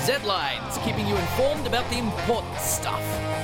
Z-Lines, keeping you informed about the important stuff.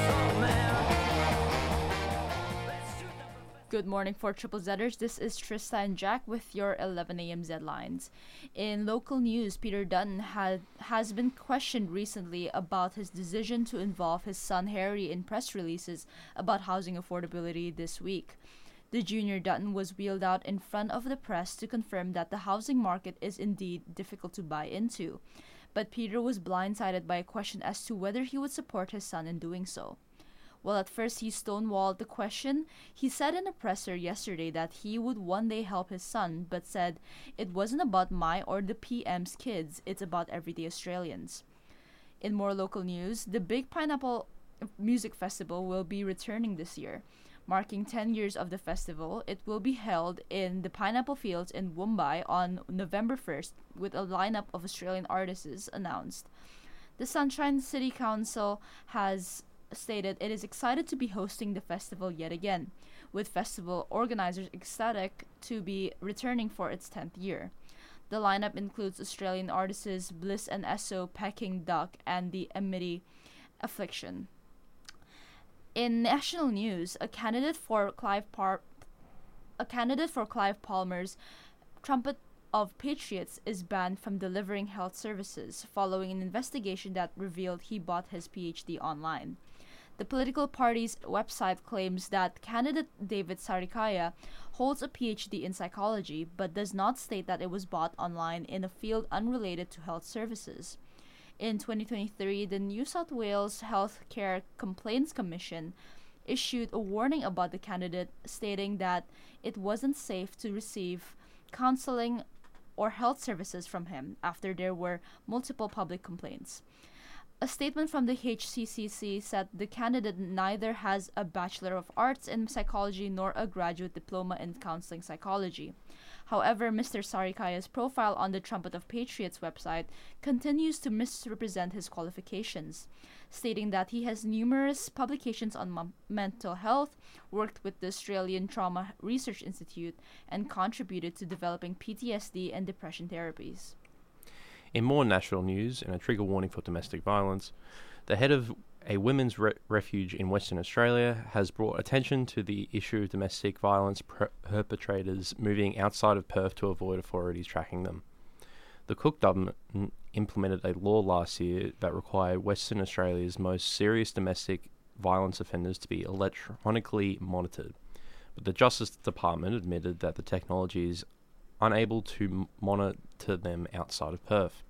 Good morning for Triple Zers. This is Trista and Jack with your 11 a.m. Z-Lines. In local news, Peter Dutton has been questioned recently about his decision to involve his son Harry in press releases about housing affordability this week. The junior Dutton was wheeled out in front of the press to confirm that the housing market is indeed difficult to buy into. But Peter was blindsided by a question as to whether he would support his son in doing so. While at first he stonewalled the question, he said in a presser yesterday that he would one day help his son, but said, "It wasn't about my or the PM's kids, it's about everyday Australians." In more local news, the Big Pineapple Music Festival will be returning this year. Marking 10 years of the festival, it will be held in the Pineapple Fields in Woombye on November 1st, with a lineup of Australian artists announced. The Sunshine City Council has stated it is excited to be hosting the festival yet again, with festival organizers ecstatic to be returning for its 10th year. The lineup includes Australian artists Bliss and Esso, Peking Duck, and the Amity Affliction. In national news, a candidate for Clive Palmer's Trumpet of Patriots is banned from delivering health services following an investigation that revealed he bought his PhD online. The political party's website claims that candidate David Sarikaya holds a PhD in psychology but does not state that it was bought online in a field unrelated to health services. In 2023, the New South Wales Healthcare Complaints Commission issued a warning about the candidate, stating that it wasn't safe to receive counseling or health services from him after there were multiple public complaints. A statement from the HCCC said the candidate neither has a Bachelor of Arts in Psychology nor a graduate diploma in counseling psychology. However, Mr. Sarikaya's profile on the Trumpet of Patriots website continues to misrepresent his qualifications, stating that he has numerous publications on mental health, worked with the Australian Trauma Research Institute, and contributed to developing PTSD and depression therapies. In more national news, and a trigger warning for domestic violence, the head of a women's refuge in Western Australia has brought attention to the issue of domestic violence perpetrators moving outside of Perth to avoid authorities tracking them. The Cook government implemented a law last year that required Western Australia's most serious domestic violence offenders to be electronically monitored, but the Justice Department admitted that the technology is unable to monitor them outside of Perth.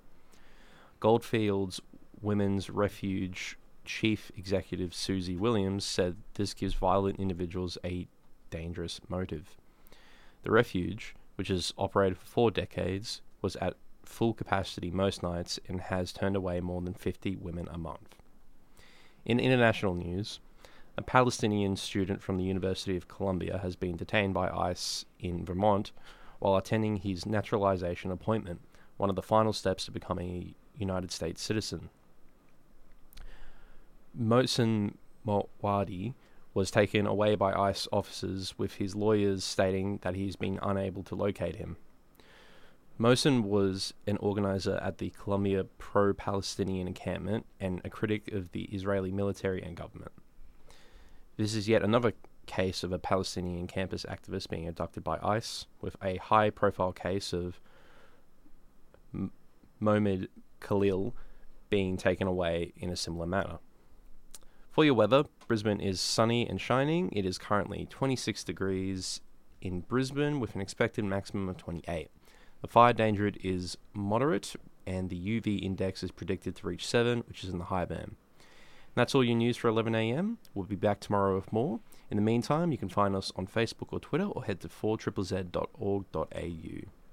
Goldfields Women's Refuge Chief Executive Susie Williams said this gives violent individuals a dangerous motive. The refuge, which has operated for 4 decades, was at full capacity most nights and has turned away more than 50 women a month. In international news, a Palestinian student from the University of Columbia has been detained by ICE in Vermont while attending his naturalization appointment, one of the final steps to becoming a United States citizen. Mohsen Mawadi was taken away by ICE officers, with his lawyers stating that he's been unable to locate him. Mohsen was an organizer at the Columbia pro-Palestinian encampment and a critic of the Israeli military and government. This is yet another case of a Palestinian campus activist being abducted by ICE, with a high-profile case of Mohamed Khalil being taken away in a similar manner. For your weather, Brisbane is sunny and shining. It is currently 26 degrees in Brisbane with an expected maximum of 28. The fire danger is moderate, and the UV index is predicted to reach 7, which is in the high band. That's all your news for 11 a.m. We'll be back tomorrow with more. In the meantime, you can find us on Facebook or Twitter, or head to 4ZZZ.org.au.